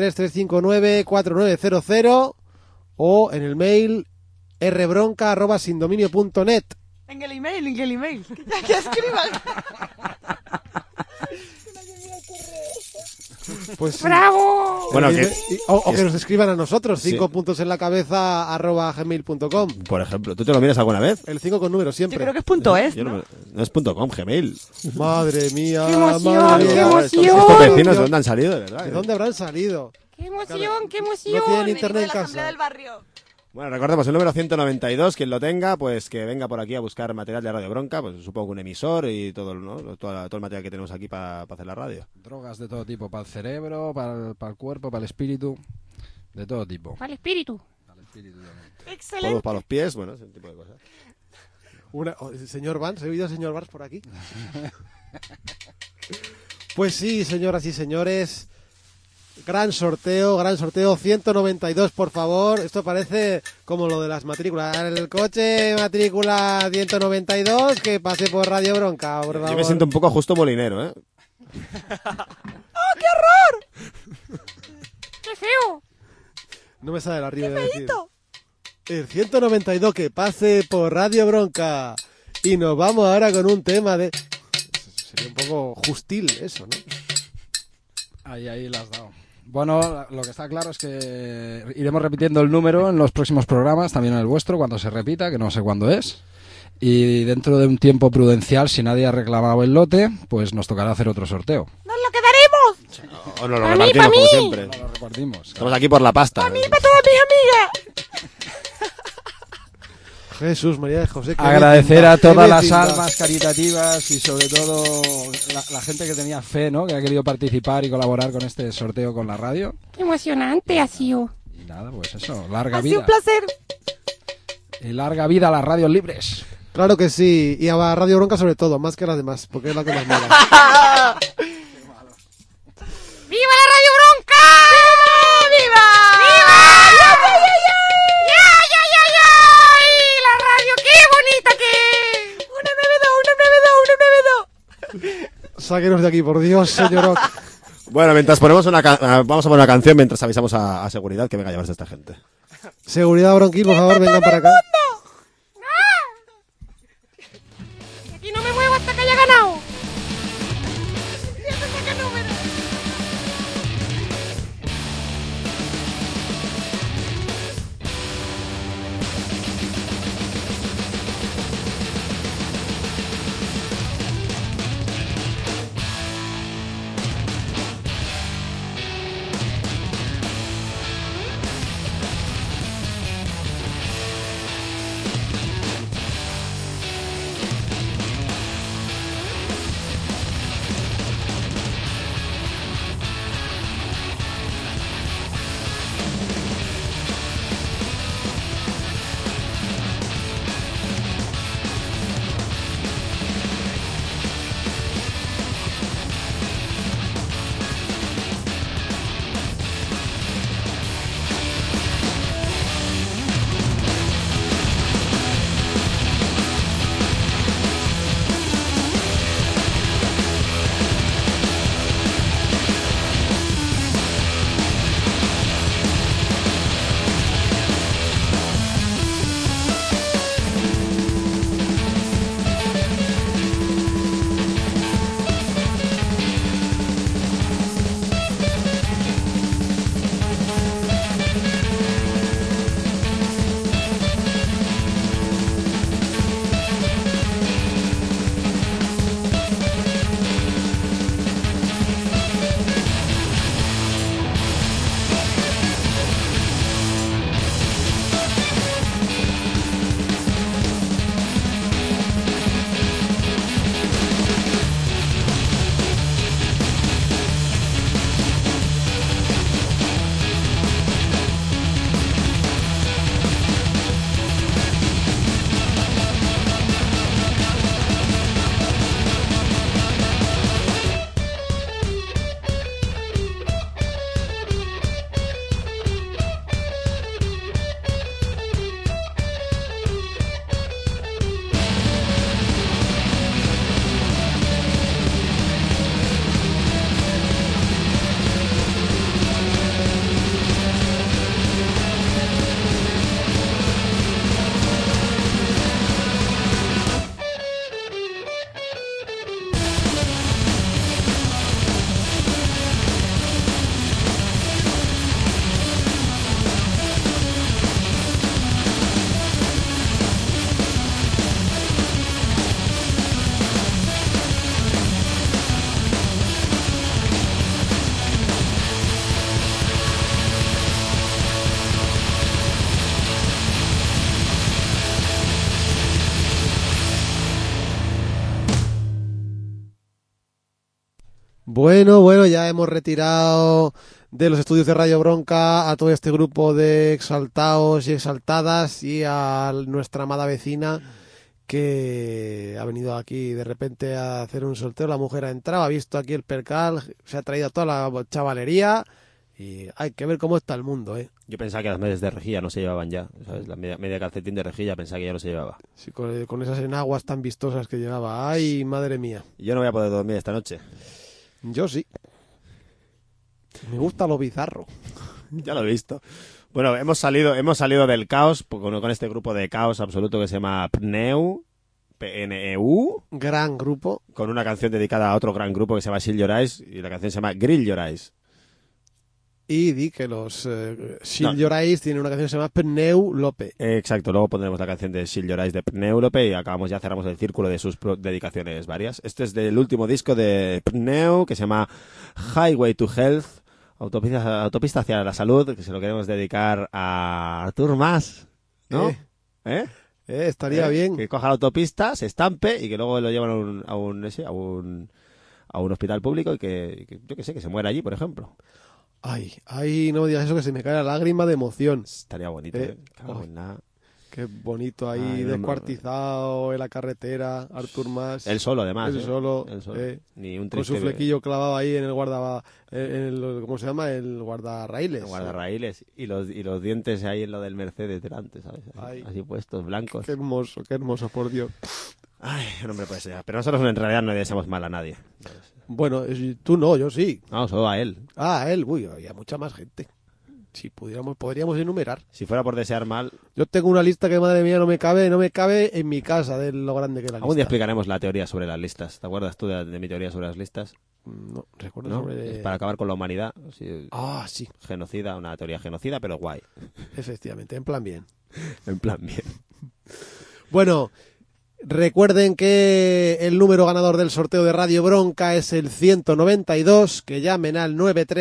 933594900 o en el mail rbronca@sindominio.net. En el email. Que escriban. Pues sí. ¡Bravo! Bueno, o que nos escriban a nosotros, Sí. 5 puntos en la cabeza @gmail.com. por ejemplo, ¿tú te lo miras alguna vez? El 5 con número Yo siempre. creo que es punto es, Yo ¿no? no es .com, Gmail. Madre mía, ¡Qué emoción, madre qué mía. emoción! Estos vecinos, ¿de dónde han salido, de verdad? ¿De dónde habrán salido? ¡Qué emoción, qué No emoción! tienen Venido internet de en la asamblea casa. del barrio. Bueno, recordemos el número 192, quien lo tenga, pues que venga por aquí a buscar material de Radio Bronca, pues supongo que un emisor y todo, ¿no? todo el material que tenemos aquí para hacer la radio. Drogas de todo tipo, para el cerebro, para el cuerpo, para el espíritu, de todo tipo. Para el espíritu. Para el espíritu también. Excelente. Todos para los pies, bueno, ese tipo de cosas. Señor Vance, ¿he oído al señor Vance por aquí? Pues sí, señoras y señores, gran sorteo, 192, por favor. Esto parece como lo de las matrículas. El coche, matrícula 192, que pase por Radio Bronca, por favor. Yo me siento un poco justo molinero, ¿eh? ¡Qué feo! No me sale la rima de decir. El 192 que pase por Radio Bronca. Y nos vamos ahora con un tema de... Sería un poco justil eso, ¿no? Ahí la has dado. Bueno, lo que está claro es que iremos repitiendo el número en los próximos programas, también en el vuestro, cuando se repita, que no sé cuándo es. Y dentro de un tiempo prudencial, si nadie ha reclamado el lote, pues nos tocará hacer otro sorteo. ¡Nos lo quedaremos! O nos lo Pa' mí, repartimos, pa' como mí. siempre. No lo repartimos. Estamos aquí por la pasta. ¡Para todas mis amigas! Jesús, María de José. qué Agradecer a vecindad, qué todas las vecindad. almas caritativas y sobre todo la gente que tenía fe, ¿no? Que ha querido participar y colaborar con este sorteo con la radio. ¡Qué emocionante ha sido! Y nada, pues eso, larga Ha vida. sido un placer. Y larga vida a las radios libres. Claro que sí, y a Radio Bronca sobre todo, más que las demás, porque es la que más mola. ¡Viva la Radio Bronca! ¡Viva! ¡Viva! ¡Ya! ¡La radio! ¡Qué bonita que es! ¡Una 92! Sáquenos de aquí, por Dios, señor Ock. Bueno, mientras ponemos vamos a poner una canción mientras avisamos a seguridad que venga a llevarse a esta gente. Seguridad Bronquil, por favor, vengan para acá. Aquí no me muevo hasta que haya ganado. Bueno, ya hemos retirado de los estudios de Radio Bronca a todo este grupo de exaltados y exaltadas y a nuestra amada vecina que ha venido aquí de repente a hacer un sorteo. La mujer ha entrado, ha visto aquí el percal, se ha traído a toda la chavalería y hay que ver cómo está el mundo, ¿eh? Yo pensaba que las medias de rejilla no se llevaban ya, ¿sabes? La media calcetín de rejilla pensaba que ya no se llevaba. Sí, con esas enaguas tan vistosas que llevaba. ¡Ay, madre mía! Yo no voy a poder dormir esta noche. Yo sí. Me gusta lo bizarro. Ya lo he visto. Bueno, hemos salido del caos con este grupo de caos absoluto que se llama PNEU, PNEU. Gran grupo. Con una canción dedicada a otro gran grupo que se llama Shield Your Eyes y la canción se llama Grill Your Eyes. Y di que los Shield Your Eyes tienen una canción que se llama Pneu Lope. Exacto, luego pondremos la canción de Shield Your Eyes de Pneu Lope y cerramos el círculo de sus dedicaciones varias. Este es del último disco de Pneu que se llama Highway to Health, autopista hacia la salud, que se lo queremos dedicar a Artur Mas, ¿no? Estaría bien. Que coja la autopista, se estampe y que luego lo llevan a un hospital público y que yo que sé, que se muera allí, por ejemplo. Ay, no me digas eso, que se me cae la lágrima de emoción. Estaría bonito, Cago en nada. Qué bonito ahí, Ay, no, descuartizado en la carretera, Artur Mas. Él solo, además. Él solo, Ni un con su triste... flequillo clavado ahí en el ¿cómo se llama? El guardarraíles. Guardarraíles y los dientes ahí en lo del Mercedes delante, ¿sabes? Ay. Así puestos, blancos. Qué hermoso, por Dios. Ay, no hombre puede ser. Pero nosotros en realidad no le deseamos mal a nadie. Bueno, tú no, yo sí. No, solo a él. Ah, a él, uy, había mucha más gente. Si podríamos enumerar. Si fuera por desear mal... Yo tengo una lista que, madre mía, no me cabe en mi casa de lo grande que es la Algún día lista. explicaremos la teoría sobre las listas. ¿Te acuerdas tú de mi teoría sobre las listas? No, recuerdo ¿No? sobre... Es para acabar con la humanidad. Sí, Ah, sí, genocida, una teoría genocida, pero guay. efectivamente, en plan bien. En plan bien. Bueno, recuerden que el número ganador del sorteo de Radio Bronca es el 192, que llamen al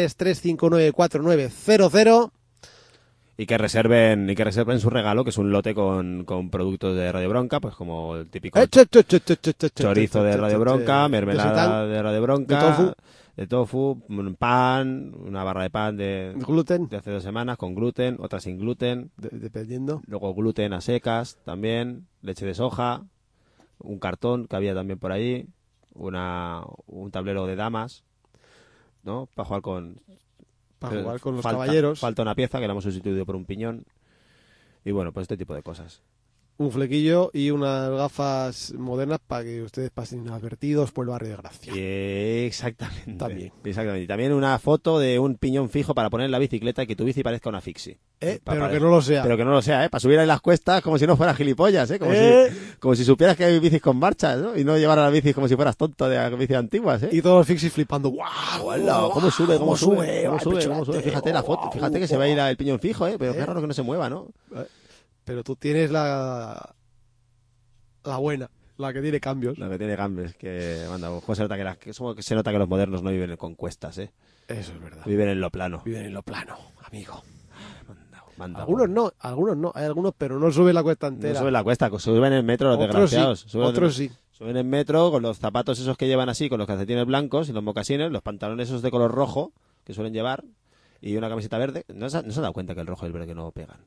933594900. Y que reserven su regalo, que es un lote con productos de Radio Bronca, pues como el típico chorizo de Radio Bronca, mermelada de Radio Bronca, de tofu, un pan, una barra de pan de gluten, de hace 2 semanas con gluten, otra sin gluten, dependiendo. Luego gluten a secas también, leche de soja, un cartón que había también por ahí, un tablero de damas, ¿no? Para jugar con los caballeros. Falta una pieza que la hemos sustituido por un piñón. Y bueno, pues este tipo de cosas. Un flequillo y unas gafas modernas para que ustedes pasen inadvertidos por el barrio de Gracia. Exactamente. También. Exactamente. Y también una foto de un piñón fijo para poner en la bicicleta y que tu bici parezca una fixie. Pero que no lo sea. Pero que no lo sea, ¿eh? Para subir ahí las cuestas como si no fueras gilipollas, ¿eh? Como si supieras que hay bicis con marchas, ¿no? Y no llevar a la bici como si fueras tonto de bicis antiguas, ¿eh? Y todos los fixies flipando. ¡Guau! ¿Cómo sube? ¿Cómo sube? Fíjate la foto, fíjate que se va a ir el piñón fijo, ¿eh? Pero qué raro que no se mueva, ¿no? Pero tú tienes la buena, la que tiene cambios. La que tiene cambios, que manda. Se nota que los modernos no viven con cuestas, ¿eh? Eso es verdad. Viven en lo plano. Viven en lo plano, amigo. Manda, algunos no, hay algunos, pero no suben la cuesta entera. No suben la cuesta, suben en metro los desgraciados. Sí, otros sí. Suben en metro con los zapatos esos que llevan así, con los calcetines blancos y los mocasines, los pantalones esos de color rojo que suelen llevar y una camiseta verde. ¿No se han dado cuenta que el rojo y el verde no pegan?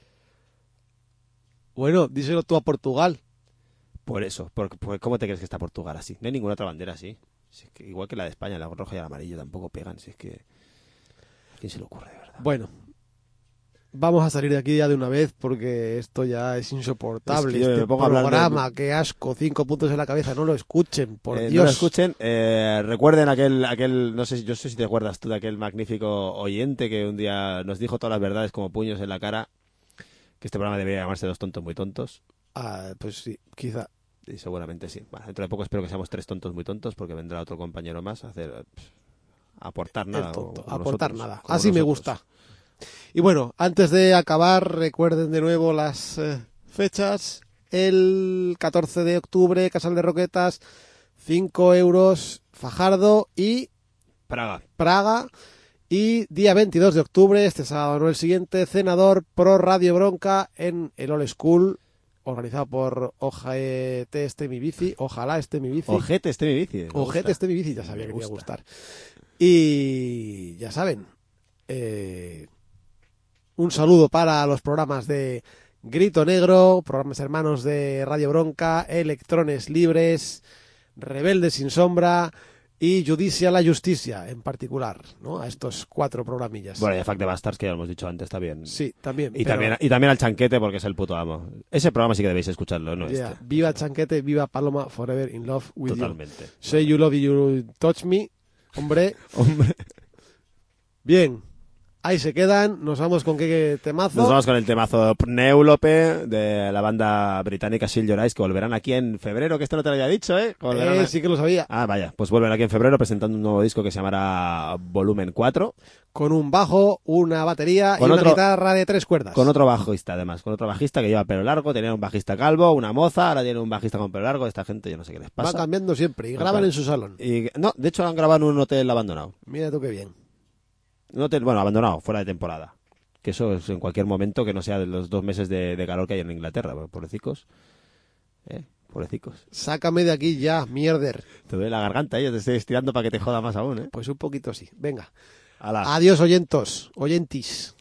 Bueno, díselo tú a Portugal. Por eso, ¿cómo te crees que está Portugal así? No hay ninguna otra bandera así. Si es que, igual que la de España, la roja y el amarillo tampoco pegan. Si es que... ¿A quién se le ocurre, de verdad? Bueno, vamos a salir de aquí ya de una vez porque esto ya es insoportable. Es que este me pongo a hablar programa, qué asco, 5 puntos en la cabeza, no lo escuchen, por Dios. No lo escuchen. Recuerden aquel, no sé si te acuerdas tú de aquel magnífico oyente que un día nos dijo todas las verdades como puños en la cara, que este programa debería llamarse Dos tontos muy tontos. Ah, pues sí, quizá. Y seguramente sí. Bueno, dentro de poco espero que seamos 3 tontos muy tontos porque vendrá otro compañero más a aportar nada. Aportar nada. Así me gusta. Y bueno, antes de acabar, recuerden de nuevo las fechas. El 14 de octubre, Casal de Roquetas, 5 euros, Fajardo y Praga. Y día 22 de octubre, este sábado, no el siguiente, Cenador Pro Radio Bronca en el All School, organizado por Ojalá esté mi bici. Ojete esté mi bici. Ojete esté mi bici, ya sabía que me iba a gustar. Y ya saben, un saludo para los programas de Grito Negro, programas hermanos de Radio Bronca, Electrones Libres, Rebeldes sin Sombra y Judicia la Justicia en particular, ¿no? A estos 4 programillas. Bueno, y a Fact de Bastards, que ya lo hemos dicho antes, está bien. Sí, también. Y también al Chanquete, porque es el puto amo. Ese programa sí que debéis escucharlo, ¿no? Yeah. Viva Chanquete, viva Paloma, forever in love with Totalmente. you. Say you love you, touch me. Hombre. Bien. Ahí se quedan. Nos vamos con qué temazo. Nos vamos con el temazo Pneulope de la banda británica Seal Your Eyes, que volverán aquí en febrero, que esto no te lo había dicho, ¿eh? Sí que lo sabía. Ah, vaya. Pues vuelven aquí en febrero presentando un nuevo disco que se llamará Volumen 4. Con un bajo, una batería y una guitarra de 3 cuerdas. Con otro bajista, además. Con otro bajista que lleva pelo largo. Tenía un bajista calvo, una moza. Ahora tiene un bajista con pelo largo. Esta gente yo no sé qué les pasa. Va cambiando siempre y graban en su salón. No, de hecho han grabado en un hotel abandonado. Mira tú qué bien. Un hotel, bueno, abandonado, fuera de temporada. Que eso es en cualquier momento que no sea de los 2 meses de calor que hay en Inglaterra. Pobrecicos. Pobrecicos. Sácame de aquí ya, mierder. Te duele la garganta, te estoy estirando para que te joda más aún, ¿eh? Pues un poquito sí. Venga. Ala. Adiós, oyentis.